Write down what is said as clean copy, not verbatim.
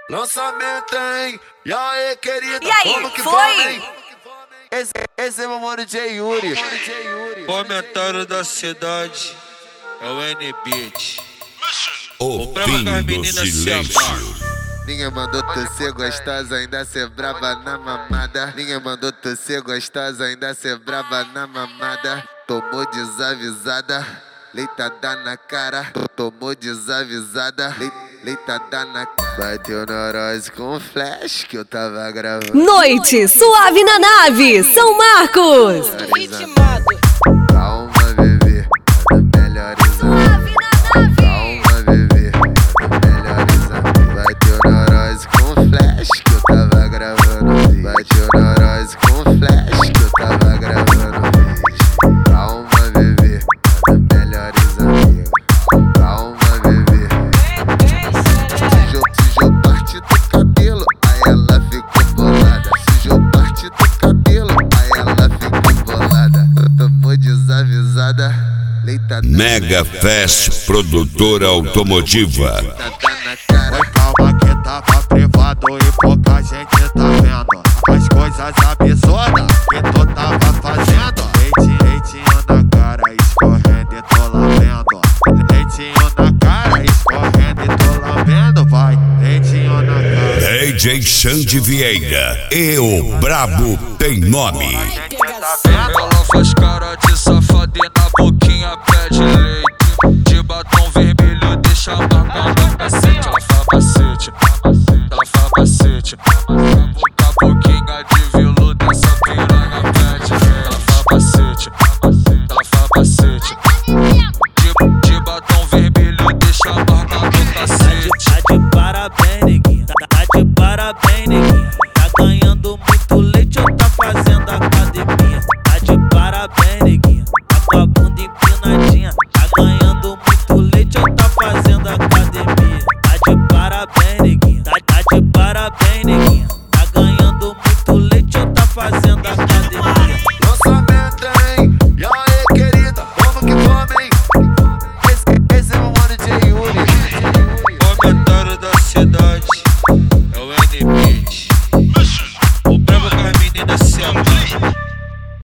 Lançamento, hein? E aí, querida? E aí, como que foi? vamos, hein? Esse é meu mano J. Yuri. Comentário da cidade é o N-Beat. O fim do silêncio. Ninguém mandou tu ser gostosa, ainda ser braba na mamada. Ninguém mandou tu ser gostosa, ainda ser braba na mamada. Tomou desavisada, leitada na cara. Tomou desavisada, leitada na cara. Bateu neurose com flash que eu tava gravando. Noite suave na nave, São Marcos. Calma, bebê, nada melhoriza. Calma, bebê, nada melhoriza. Bateu neurose com flash que eu tava gravando. Bateu neurose com flash que eu tava gravando. Calma, bebê, nada melhoriza. Calma, bebê. Se eu partir do cabelo, aí ela ficou bolada. Se eu partir do cabelo, aí ela ficou bolada. Tomou desavisada, leitada. Mega Fest Produtora Automotiva. Oi, calma que tava privado e pouca gente tá vendo as coisas absurdas que tu tava fazendo. Leitinho na cara, escorrendo e tô lambendo. Leitinho na cara, escorrendo e tô lambendo. Vai, leitinho na cara. DJ Xande Vieira e o Brabo tem nome. Ela faz cara de